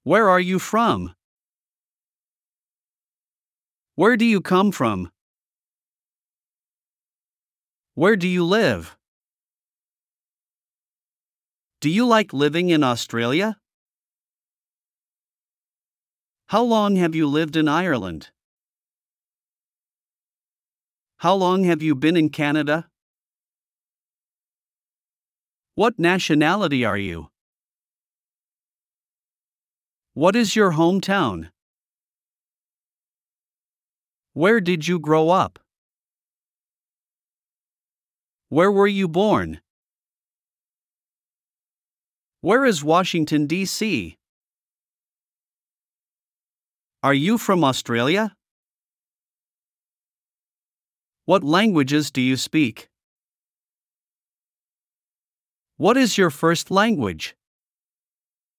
Where are you from? Where do you come from? Where do you live? Do you like living in Australia? How long have you lived in Ireland? How long have you been in Canada? What nationality are you? What is your hometown? Where did you grow up? Where were you born? Where is Washington, D.C.? Are you from Australia? What languages do you speak? What is your first language?